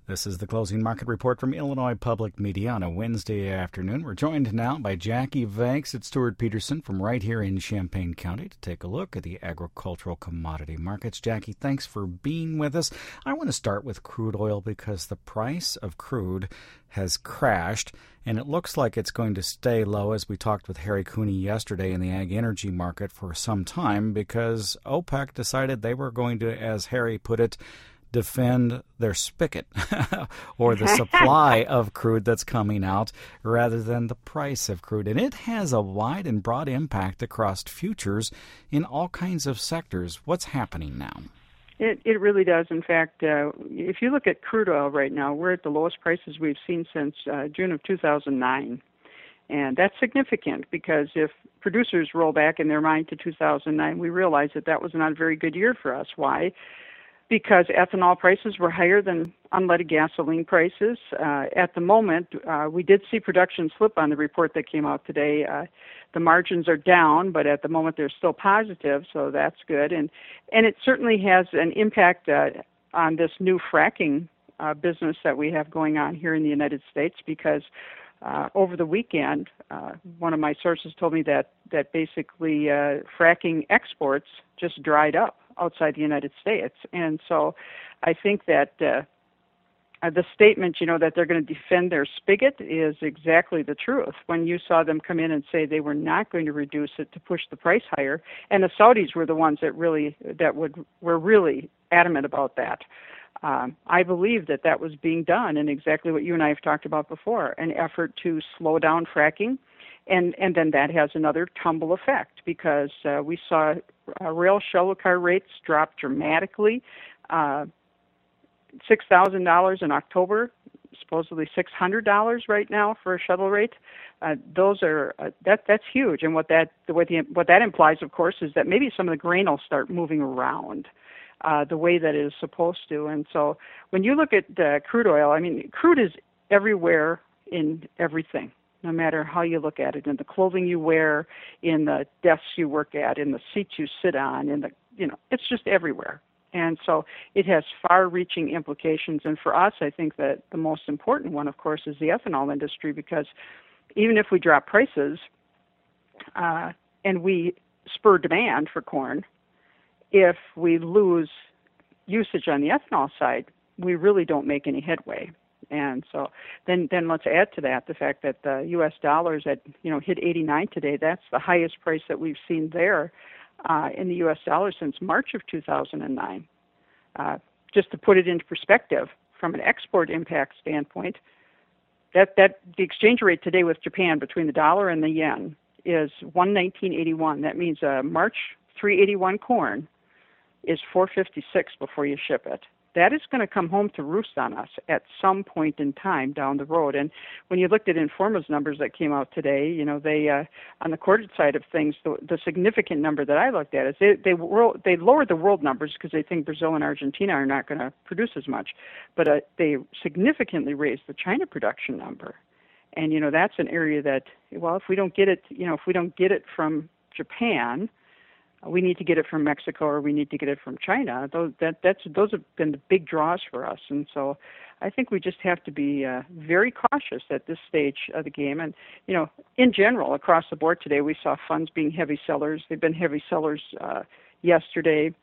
This is the closing market report from Illinois Public Media on a Wednesday afternoon. We're joined now by Jackie Vanks at Stewart Peterson from right here in Champaign County to take a look at the agricultural commodity markets. Jackie, thanks for being with us. I want to start with crude oil because the price of crude has crashed, and it looks like it's going to stay low, as we talked with Harry Cooney yesterday in the ag energy market, for some time because OPEC decided they were going to, as Harry put it, defend their spigot or the supply of crude that's coming out rather than the price of crude. And it has a wide and broad impact across futures in all kinds of sectors. What's happening now? It really does. In fact, if you look at crude oil right now, we're at the lowest prices we've seen since June of 2009. And that's significant because if producers roll back in their mind to 2009, we realize that that was not a very good year for us. Why? Because ethanol prices were higher than unleaded gasoline prices. At the moment, we did see production slip on the report that came out today. The margins are down, but at the moment they're still positive, so that's good. And it certainly has an impact on this new fracking business that we have going on here in the United States because over the weekend, one of my sources told me that basically fracking exports just dried up outside the United States. And so I think that the statement, that they're going to defend their spigot is exactly the truth. When you saw them come in and say they were not going to reduce it to push the price higher, and the Saudis were the ones that were really adamant about that. I believe that was being done, and exactly what you and I have talked about before, an effort to slow down fracking. And then that has another tumble effect because we saw rail shuttle car rates drop dramatically. $6,000 in October, supposedly $600 right now for a shuttle rate. Those are that's huge. And what that implies, of course, is that maybe some of the grain will start moving around the way that it is supposed to. And so when you look at crude oil, I mean, crude is everywhere in everything. No matter how you look at it, in the clothing you wear, in the desks you work at, in the seats you sit on, it's just everywhere. And so it has far-reaching implications. And for us, I think that the most important one, of course, is the ethanol industry, because even if we drop prices and we spur demand for corn, if we lose usage on the ethanol side, we really don't make any headway. And so then let's add to that the fact that the U.S. dollars hit 89 today. That's the highest price that we've seen there in the U.S. dollar since March of 2009. Just to put it into perspective, from an export impact standpoint, that the exchange rate today with Japan between the dollar and the yen is 119.81. That means March 381 corn is 456 before you ship it. That is going to come home to roost on us at some point in time down the road. And when you looked at Informa's numbers that came out today, they on the quoted side of things, the significant number that I looked at is they lowered the world numbers because they think Brazil and Argentina are not going to produce as much, but they significantly raised the China production number. And that's an area that, well, if we don't get it from Japan, we need to get it from Mexico or we need to get it from China. Those have been the big draws for us. And so I think we just have to be very cautious at this stage of the game. And, in general, across the board today, we saw funds being heavy sellers. They've been heavy sellers yesterday.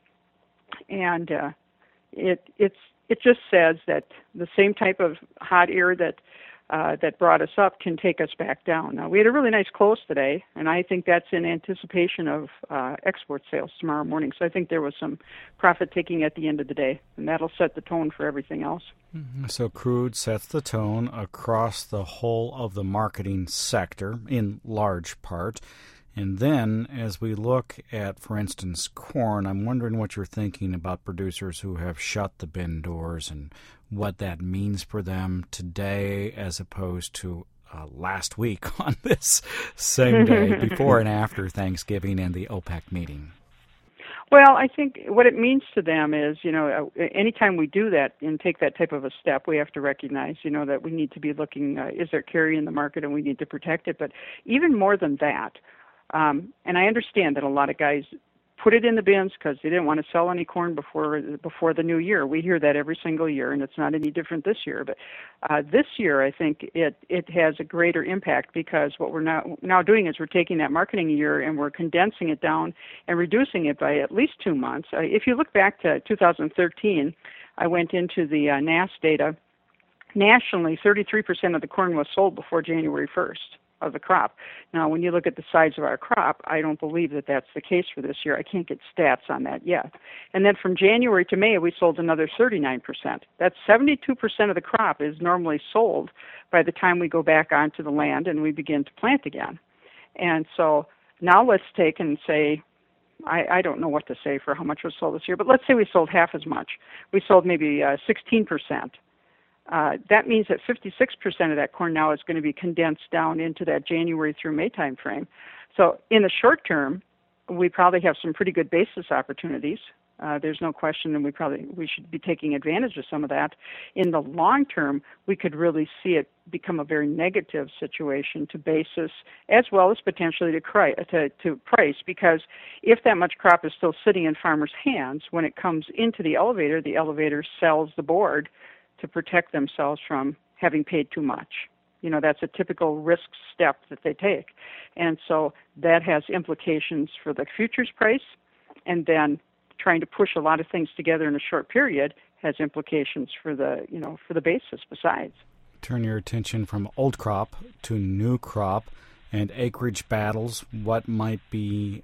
And it just says that the same type of hot air that brought us up can take us back down. Now, we had a really nice close today, and I think that's in anticipation of export sales tomorrow morning. So I think there was some profit-taking at the end of the day, and that'll set the tone for everything else. So crude sets the tone across the whole of the marketing sector, in large part. And then, as we look at, for instance, corn, I'm wondering what you're thinking about producers who have shut the bin doors and what that means for them today as opposed to last week on this same day, before and after Thanksgiving and the OPEC meeting. Well, I think what it means to them is, anytime we do that and take that type of a step, we have to recognize, that we need to be looking, is there carry in the market and we need to protect it. But even more than that, and I understand that a lot of guys put it in the bins because they didn't want to sell any corn before the new year. We hear that every single year, and it's not any different this year. But this year, I think it has a greater impact because what we're now doing is we're taking that marketing year and we're condensing it down and reducing it by at least 2 months. If you look back to 2013, I went into the NASS data. Nationally, 33% of the corn was sold before January 1st. Of the crop. Now, when you look at the size of our crop, I don't believe that that's the case for this year. I can't get stats on that yet. And then from January to May, we sold another 39%. That's 72% of the crop is normally sold by the time we go back onto the land and we begin to plant again. And so now let's take and say, I don't know what to say for how much was sold this year, but let's say we sold half as much. We sold maybe 16%. That means that 56% of that corn now is going to be condensed down into that January through May time frame. So in the short term, we probably have some pretty good basis opportunities. There's no question, and we should be taking advantage of some of that. In the long term, we could really see it become a very negative situation to basis as well as potentially to price, because if that much crop is still sitting in farmers' hands, when it comes into the elevator sells the board to protect themselves from having paid too much. That's a typical risk step that they take. And so that has implications for the futures price, and then trying to push a lot of things together in a short period has implications for the basis besides. Turn your attention from old crop to new crop and acreage battles. What might be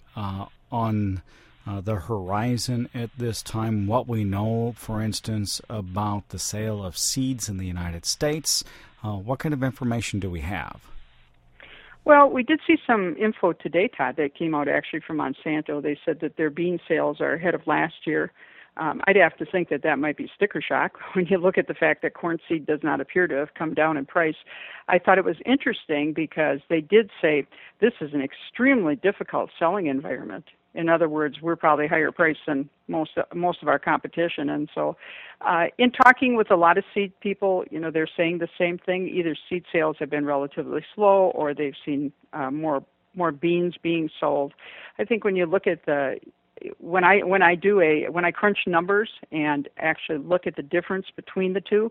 on the horizon at this time, what we know, for instance, about the sale of seeds in the United States. What kind of information do we have? Well, we did see some info today, Todd, that came out actually from Monsanto. They said that their bean sales are ahead of last year. I'd have to think that might be sticker shock when you look at the fact that corn seed does not appear to have come down in price. I thought it was interesting because they did say this is an extremely difficult selling environment. In other words, we're probably higher priced than most of our competition. And so in talking with a lot of seed people, they're saying the same thing. Either seed sales have been relatively slow or they've seen more beans being sold. I think when you look at when I crunch numbers and actually look at the difference between the two,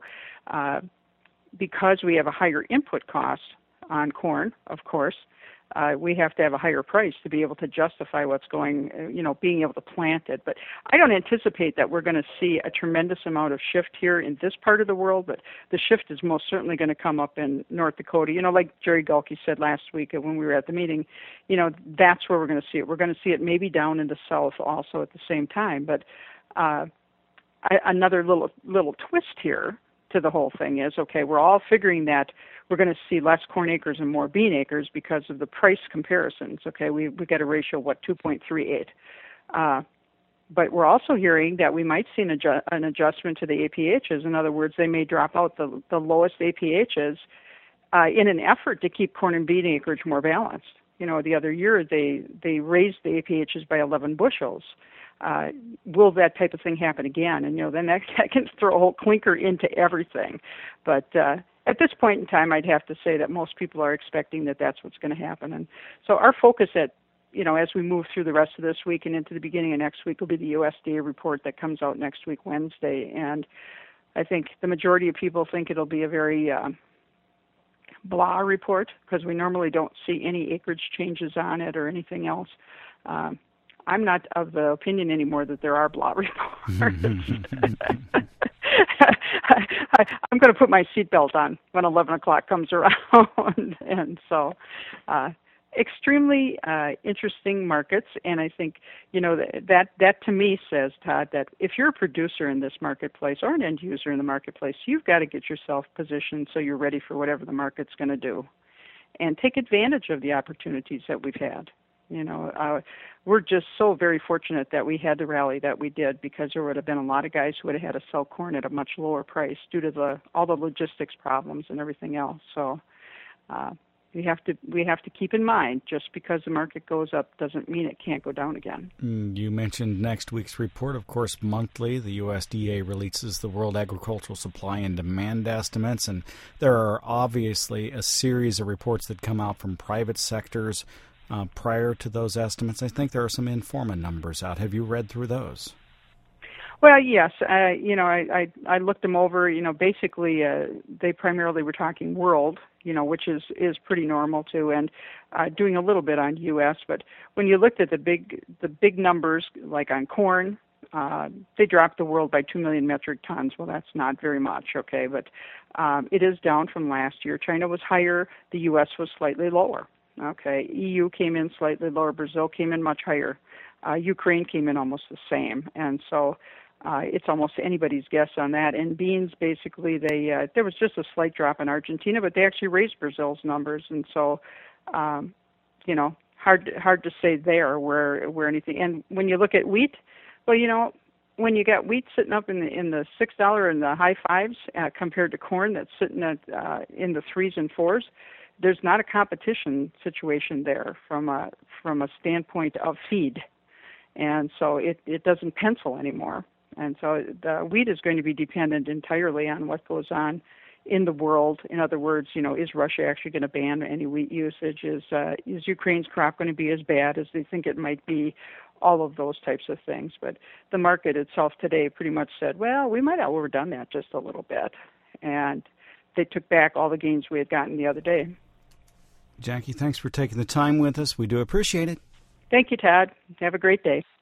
because we have a higher input cost on corn, of course, we have to have a higher price to be able to justify what's going, being able to plant it. But I don't anticipate that we're going to see a tremendous amount of shift here in this part of the world, but the shift is most certainly going to come up in North Dakota. Like Jerry Gulke said last week when we were at the meeting, that's where we're going to see it. We're going to see it maybe down in the south also at the same time. But another little twist here to the whole thing is, okay, we're all figuring that we're going to see less corn acres and more bean acres because of the price comparisons. Okay, we got a ratio of 2.38. But we're also hearing that we might see an adjustment to the APHs. In other words, they may drop out the lowest APHs in an effort to keep corn and bean acreage more balanced. The other year they raised the APHs by 11 bushels. Will that type of thing happen again? And then that can throw a whole clinker into everything. But at this point in time, I'd have to say that most people are expecting that that's what's going to happen. And so our focus as we move through the rest of this week and into the beginning of next week will be the USDA report that comes out next week, Wednesday. And I think the majority of people think it'll be a very blah report because we normally don't see any acreage changes on it or anything else. I'm not of the opinion anymore that there are blah reports. I'm going to put my seatbelt on when 11 o'clock comes around. And so extremely interesting markets. And I think, that to me says, Todd, that if you're a producer in this marketplace or an end user in the marketplace, you've got to get yourself positioned so you're ready for whatever the market's going to do and take advantage of the opportunities that we've had. We're just so very fortunate that we had the rally that we did because there would have been a lot of guys who would have had to sell corn at a much lower price due to all the logistics problems and everything else. So we have to keep in mind just because the market goes up doesn't mean it can't go down again. You mentioned next week's report. Of course, monthly, the USDA releases the World Agricultural Supply and Demand Estimates, and there are obviously a series of reports that come out from private sectors, prior to those estimates? I think there are some Informa numbers out. Have you read through those? Well, yes. I looked them over. Basically, they primarily were talking world, which is pretty normal too, and doing a little bit on U.S. But when you looked at the big numbers, like on corn, they dropped the world by 2 million metric tons. Well, that's not very much, okay, but it is down from last year. China was higher. The U.S. was slightly lower. Okay, EU came in slightly lower. Brazil came in much higher. Ukraine came in almost the same, and so. It's almost anybody's guess on that. And beans, basically, there was just a slight drop in Argentina, but they actually raised Brazil's numbers, and so, hard to say there where anything. And when you look at wheat, well, when you got wheat sitting up in the $6 and the high fives compared to corn that's sitting at in the 3s and 4s, there's not a competition situation there from a standpoint of feed, and so it doesn't pencil anymore. And so the wheat is going to be dependent entirely on what goes on in the world. In other words, is Russia actually going to ban any wheat usage? Is Ukraine's crop going to be as bad as they think it might be? All of those types of things. But the market itself today pretty much said, well, we might have overdone that just a little bit. And they took back all the gains we had gotten the other day. Jackie, thanks for taking the time with us. We do appreciate it. Thank you, Todd. Have a great day.